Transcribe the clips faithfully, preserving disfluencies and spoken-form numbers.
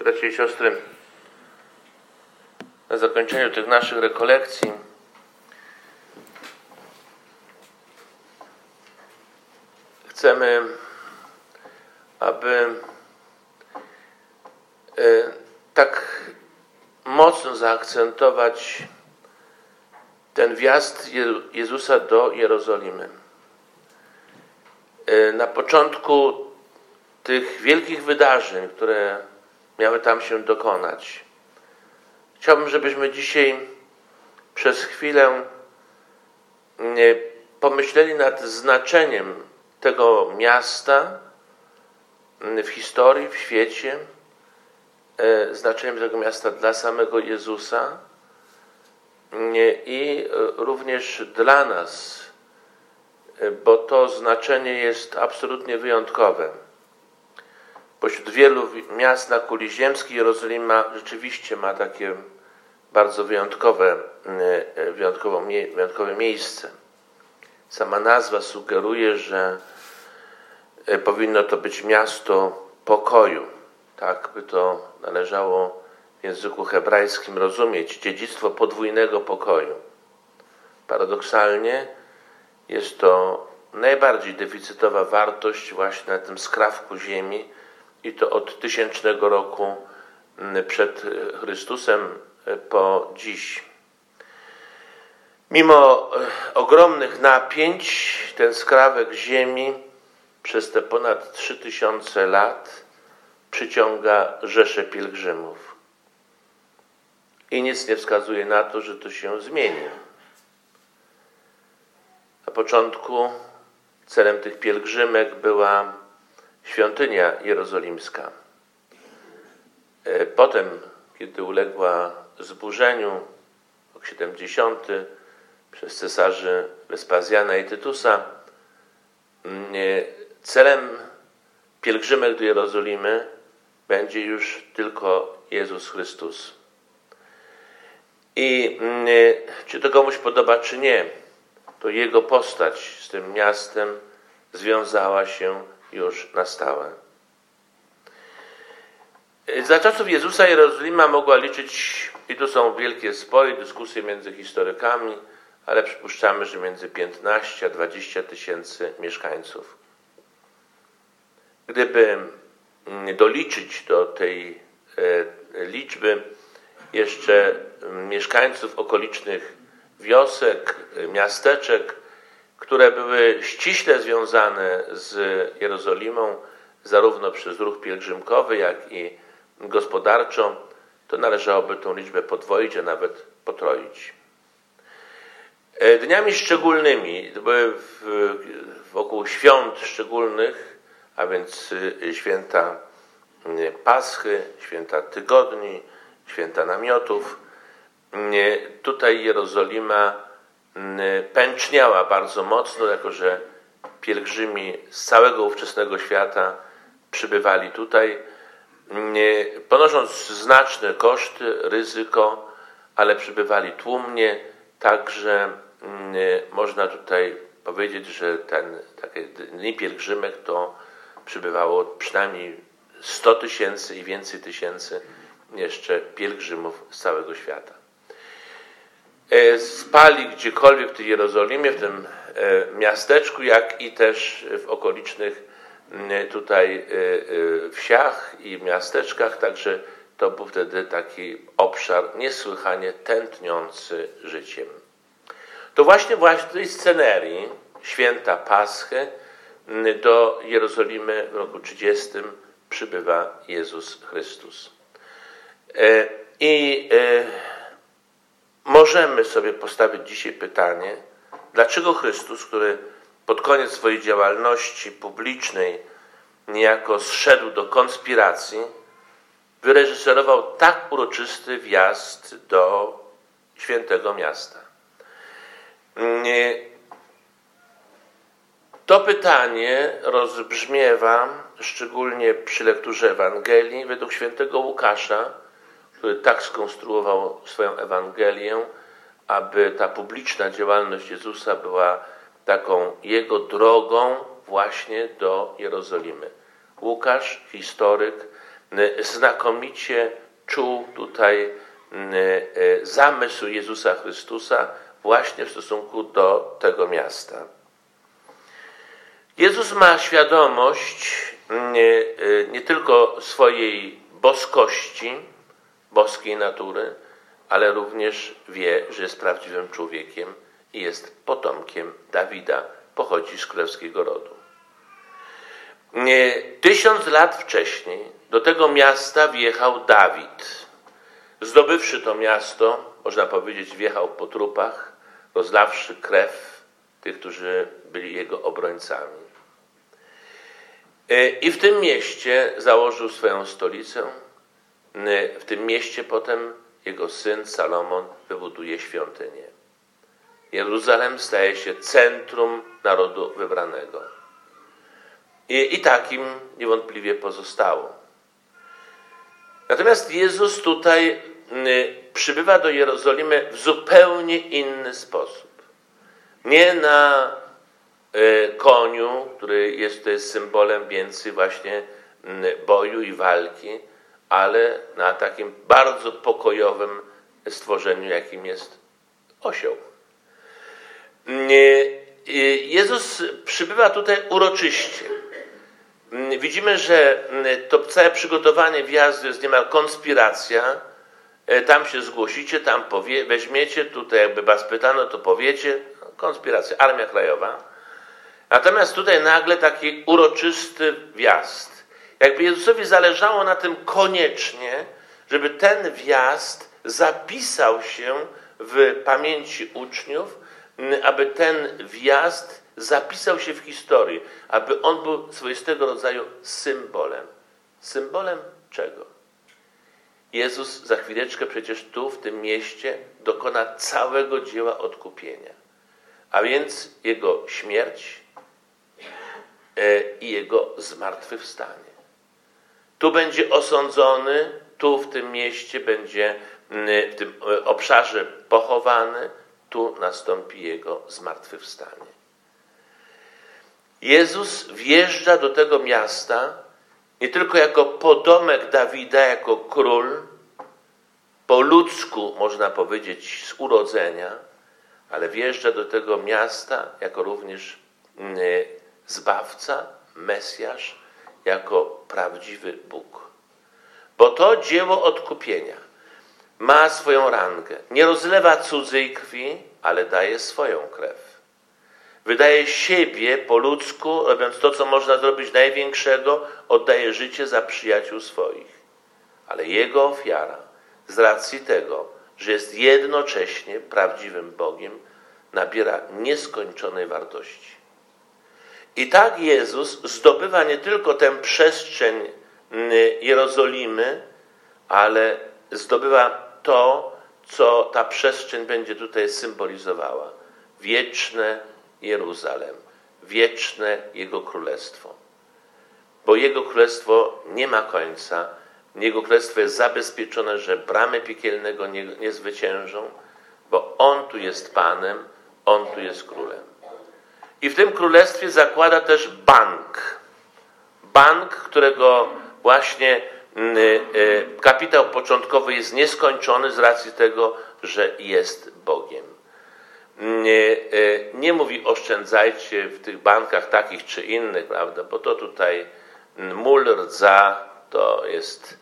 Bracia i siostry, na zakończeniu tych naszych rekolekcji chcemy, aby tak mocno zaakcentować ten wjazd Jezusa do Jerozolimy. Na początku tych wielkich wydarzeń, które miały tam się dokonać, chciałbym, żebyśmy dzisiaj przez chwilę pomyśleli nad znaczeniem tego miasta w historii, w świecie, znaczeniem tego miasta dla samego Jezusa i również dla nas, bo to znaczenie jest absolutnie wyjątkowe. Pośród wielu miast na kuli ziemskiej Jerozolima rzeczywiście ma takie bardzo wyjątkowe, wyjątkowo, wyjątkowe miejsce. Sama nazwa sugeruje, że powinno to być miasto pokoju. Tak by to należało w języku hebrajskim rozumieć. Dziedzictwo podwójnego pokoju. Paradoksalnie jest to najbardziej deficytowa wartość właśnie na tym skrawku ziemi i to od tysięcznego roku przed Chrystusem po dziś. Mimo ogromnych napięć ten skrawek ziemi przez te ponad trzy tysiące lat przyciąga rzesze pielgrzymów. I nic nie wskazuje na to, że to się zmieni. Na początku celem tych pielgrzymek była świątynia jerozolimska. Potem, kiedy uległa zburzeniu, rok siedemdziesiąty, przez cesarzy Wespazjana i Tytusa, celem pielgrzymek do Jerozolimy będzie już tylko Jezus Chrystus. I czy to komuś podoba, czy nie, to Jego postać z tym miastem związała się już na stałe. Za czasów Jezusa Jerozolima mogła liczyć, i tu są wielkie spory, dyskusje między historykami, ale przypuszczamy, że między piętnaście a dwadzieścia tysięcy mieszkańców. Gdyby doliczyć do tej liczby jeszcze mieszkańców okolicznych wiosek, miasteczek, które były ściśle związane z Jerozolimą, zarówno przez ruch pielgrzymkowy, jak i gospodarczo, to należałoby tą liczbę podwoić, a nawet potroić. Dniami szczególnymi, to były wokół świąt szczególnych, a więc święta Paschy, święta Tygodni, święta Namiotów, tutaj Jerozolima pęczniała bardzo mocno, jako że pielgrzymi z całego ówczesnego świata przybywali tutaj, ponosząc znaczne koszty, ryzyko, ale przybywali tłumnie, także można tutaj powiedzieć, że ten, takie dni pielgrzymek to przybywało przynajmniej sto tysięcy i więcej tysięcy jeszcze pielgrzymów z całego świata. Spali gdziekolwiek w tej Jerozolimie, w tym miasteczku, jak i też w okolicznych tutaj wsiach i miasteczkach, także to był wtedy taki obszar niesłychanie tętniący życiem. To właśnie właśnie w tej scenerii święta Paschy do Jerozolimy w roku trzydziestym przybywa Jezus Chrystus. I możemy sobie postawić dzisiaj pytanie, dlaczego Chrystus, który pod koniec swojej działalności publicznej niejako zszedł do konspiracji, wyreżyserował tak uroczysty wjazd do świętego miasta. To pytanie rozbrzmiewa szczególnie przy lekturze Ewangelii według świętego Łukasza, który tak skonstruował swoją Ewangelię, aby ta publiczna działalność Jezusa była taką jego drogą właśnie do Jerozolimy. Łukasz, historyk, znakomicie czuł tutaj zamysł Jezusa Chrystusa właśnie w stosunku do tego miasta. Jezus ma świadomość nie, nie tylko swojej boskości, boskiej natury, ale również wie, że jest prawdziwym człowiekiem i jest potomkiem Dawida, pochodzi z królewskiego rodu. Tysiąc lat wcześniej do tego miasta wjechał Dawid. Zdobywszy to miasto, można powiedzieć, wjechał po trupach, rozlawszy krew tych, którzy byli jego obrońcami. I w tym mieście założył swoją stolicę. W tym mieście potem jego syn Salomon wybuduje świątynię. Jeruzalem staje się centrum narodu wybranego. I, i takim niewątpliwie pozostało. Natomiast Jezus tutaj przybywa do Jerozolimy w zupełnie inny sposób. Nie na koniu, który jest tutaj symbolem więcej właśnie boju i walki, ale na takim bardzo pokojowym stworzeniu, jakim jest osioł. Jezus przybywa tutaj uroczyście. Widzimy, że to całe przygotowanie wjazdu jest niemal konspiracja. Tam się zgłosicie, tam powie, weźmiecie, tutaj jakby was pytano, to powiecie. Konspiracja, Armia Krajowa. Natomiast tutaj nagle taki uroczysty wjazd. Jakby Jezusowi zależało na tym koniecznie, żeby ten wjazd zapisał się w pamięci uczniów, aby ten wjazd zapisał się w historii, aby on był swoistego rodzaju symbolem. Symbolem czego? Jezus za chwileczkę przecież tu, w tym mieście, dokona całego dzieła odkupienia. A więc Jego śmierć i Jego zmartwychwstanie. Tu będzie osądzony, tu w tym mieście będzie, w tym obszarze pochowany, tu nastąpi Jego zmartwychwstanie. Jezus wjeżdża do tego miasta nie tylko jako potomek Dawida, jako król, po ludzku można powiedzieć z urodzenia, ale wjeżdża do tego miasta jako również Zbawca, Mesjasz, jako prawdziwy Bóg. Bo to dzieło odkupienia ma swoją rangę. Nie rozlewa cudzej krwi, ale daje swoją krew. Wydaje siebie po ludzku, robiąc to, co można zrobić największego, oddaje życie za przyjaciół swoich. Ale Jego ofiara, z racji tego, że jest jednocześnie prawdziwym Bogiem, nabiera nieskończonej wartości. I tak Jezus zdobywa nie tylko tę przestrzeń Jerozolimy, ale zdobywa to, co ta przestrzeń będzie tutaj symbolizowała. Wieczne Jeruzalem, wieczne Jego Królestwo. Bo Jego Królestwo nie ma końca, Jego Królestwo jest zabezpieczone, że bramy piekielnego nie, nie zwyciężą, bo On tu jest Panem, On tu jest Królem. I w tym Królestwie zakłada też bank. Bank, którego właśnie kapitał początkowy jest nieskończony z racji tego, że jest Bogiem. Nie, nie mówi oszczędzajcie w tych bankach takich czy innych, prawda, bo to tutaj mól, rdza, to jest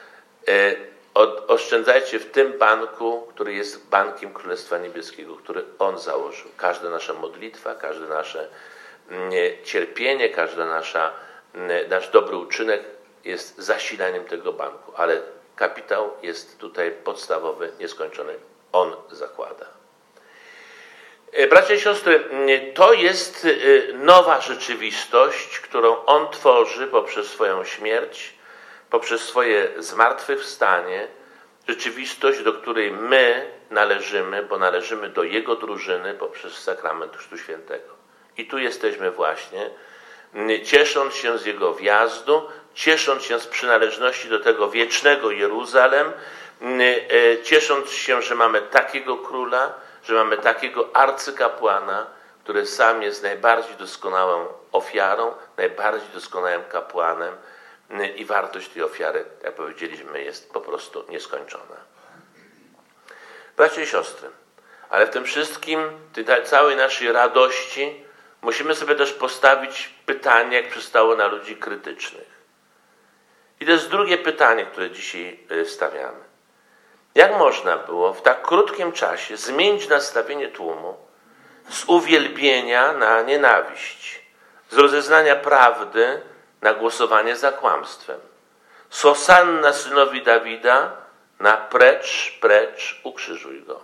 oszczędzajcie w tym banku, który jest bankiem Królestwa Niebieskiego, który On założył. Każda nasza modlitwa, każde nasze cierpienie, każda nasza, nasz dobry uczynek jest zasilaniem tego banku, ale kapitał jest tutaj podstawowy, nieskończony. On zakłada. Bracia i siostry, to jest nowa rzeczywistość, którą On tworzy poprzez swoją śmierć, poprzez swoje zmartwychwstanie, rzeczywistość, do której my należymy, bo należymy do Jego drużyny poprzez sakrament Chrztu Świętego. I tu jesteśmy właśnie, ciesząc się z Jego wjazdu, ciesząc się z przynależności do tego wiecznego Jeruzalem, ciesząc się, że mamy takiego króla, że mamy takiego arcykapłana, który sam jest najbardziej doskonałą ofiarą, najbardziej doskonałym kapłanem, i wartość tej ofiary, jak powiedzieliśmy, jest po prostu nieskończona. Bracia i siostry, ale w tym wszystkim, tej całej naszej radości, musimy sobie też postawić pytanie, jak przystało na ludzi krytycznych. I to jest drugie pytanie, które dzisiaj stawiamy. Jak można było w tak krótkim czasie zmienić nastawienie tłumu z uwielbienia na nienawiść, z rozeznania prawdy na głosowanie za kłamstwem, z hosanna synowi Dawida na precz, precz, ukrzyżuj go.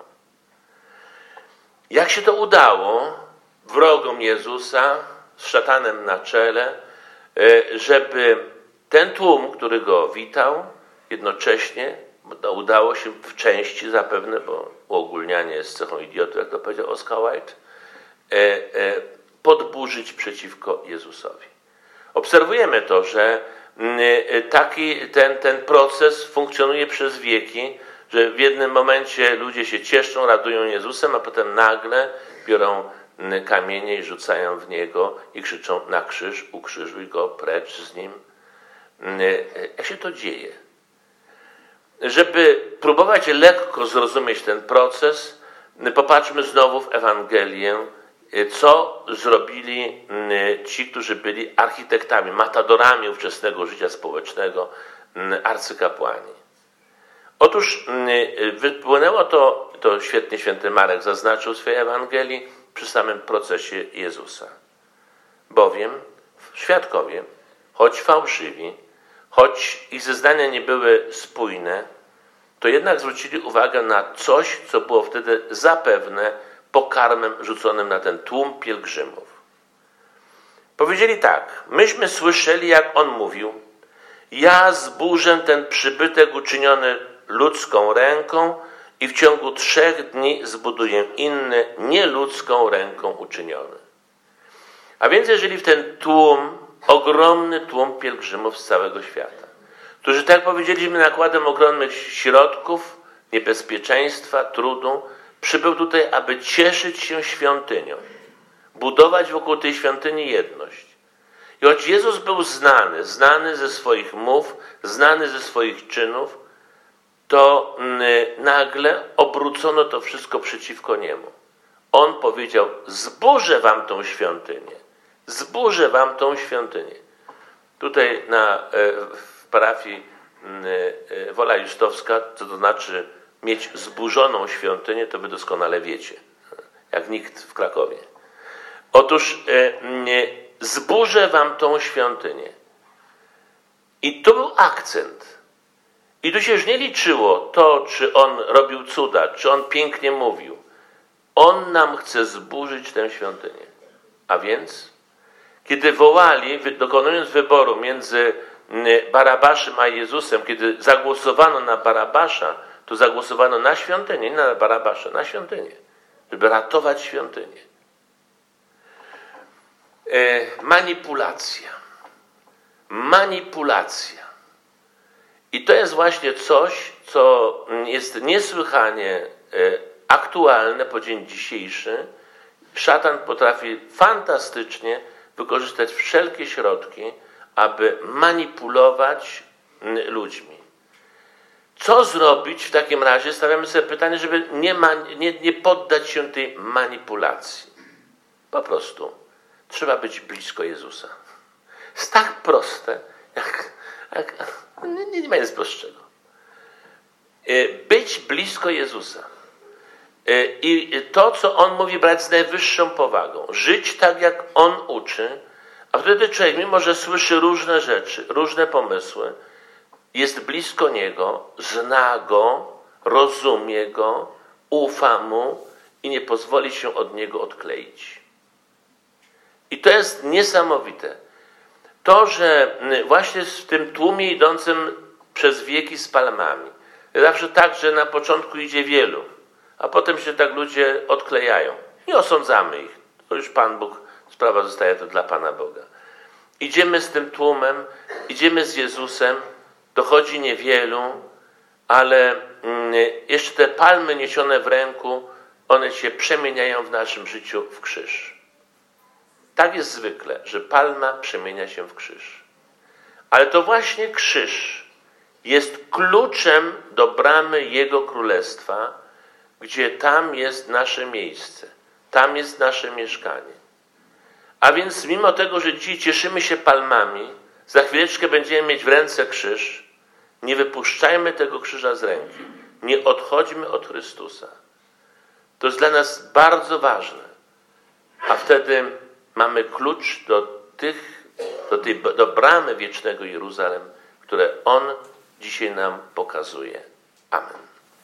Jak się to udało wrogom Jezusa z szatanem na czele, żeby ten tłum, który go witał, jednocześnie, bo to udało się w części zapewne, bo uogólnianie jest cechą idiotu, jak to powiedział Oscar Wilde, podburzyć przeciwko Jezusowi. Obserwujemy to, że taki ten, ten proces funkcjonuje przez wieki, że w jednym momencie ludzie się cieszą, radują Jezusem, a potem nagle biorą kamienie i rzucają w Niego i krzyczą na krzyż, ukrzyżuj go, precz z Nim. Jak się to dzieje? Żeby próbować lekko zrozumieć ten proces, popatrzmy znowu w Ewangelię, co zrobili ci, którzy byli architektami, matadorami ówczesnego życia społecznego, arcykapłani. Otóż wypłynęło to, to świetnie święty Marek zaznaczył w swojej Ewangelii, przy samym procesie Jezusa. Bowiem świadkowie, choć fałszywi, choć ich zeznania nie były spójne, to jednak zwrócili uwagę na coś, co było wtedy zapewne pokarmem rzuconym na ten tłum pielgrzymów. Powiedzieli tak: myśmy słyszeli, jak on mówił, ja zburzę ten przybytek uczyniony ludzką ręką i w ciągu trzech dni zbuduję inny, nieludzką ręką uczyniony. A więc jeżeli w ten tłum, ogromny tłum pielgrzymów z całego świata, którzy, tak jak powiedzieliśmy, nakładem ogromnych środków, niebezpieczeństwa, trudu, przybył tutaj, aby cieszyć się świątynią, budować wokół tej świątyni jedność. I choć Jezus był znany, znany ze swoich mów, znany ze swoich czynów, to nagle obrócono to wszystko przeciwko Niemu. On powiedział: zburzę wam tą świątynię, zburzę wam tą świątynię. Tutaj na, w parafii Wola Justowska, co to znaczy mieć zburzoną świątynię, to wy doskonale wiecie, jak nikt w Krakowie. Otóż zburzę wam tą świątynię. I to był akcent. I tu się już nie liczyło to, czy on robił cuda, czy on pięknie mówił. On nam chce zburzyć tę świątynię. A więc, kiedy wołali, dokonując wyboru między Barabaszem a Jezusem, kiedy zagłosowano na Barabasza, to zagłosowano na świątynię, nie na Barabasza, na świątynię, żeby ratować świątynię. E, manipulacja. Manipulacja. I to jest właśnie coś, co jest niesłychanie aktualne po dzień dzisiejszy. Szatan potrafi fantastycznie wykorzystać wszelkie środki, aby manipulować ludźmi. Co zrobić w takim razie? Stawiamy sobie pytanie, żeby nie, man, nie, nie poddać się tej manipulacji. Po prostu trzeba być blisko Jezusa. Jest tak proste, jak, jak nie, nie ma nic prostszego. Być blisko Jezusa. I to, co On mówi, brać z najwyższą powagą. Żyć tak, jak On uczy, a wtedy człowiek, mimo że słyszy różne rzeczy, różne pomysły, jest blisko Niego, zna Go, rozumie Go, ufa Mu i nie pozwoli się od Niego odkleić. I to jest niesamowite. To, że właśnie w tym tłumie idącym przez wieki z palmami, zawsze tak, że na początku idzie wielu, a potem się tak ludzie odklejają. Nie osądzamy ich. To już Pan Bóg, sprawa zostaje to dla Pana Boga. Idziemy z tym tłumem, idziemy z Jezusem, dochodzi niewielu, ale jeszcze te palmy niesione w ręku, one się przemieniają w naszym życiu w krzyż. Tak jest zwykle, że palma przemienia się w krzyż. Ale to właśnie krzyż jest kluczem do bramy Jego Królestwa, gdzie tam jest nasze miejsce, tam jest nasze mieszkanie. A więc mimo tego, że dzisiaj cieszymy się palmami, za chwileczkę będziemy mieć w ręce krzyż, nie wypuszczajmy tego krzyża z ręki. Nie odchodźmy od Chrystusa. To jest dla nas bardzo ważne. A wtedy mamy klucz do tych, do tej do bramy wiecznego Jeruzalem, które On dzisiaj nam pokazuje. Amen.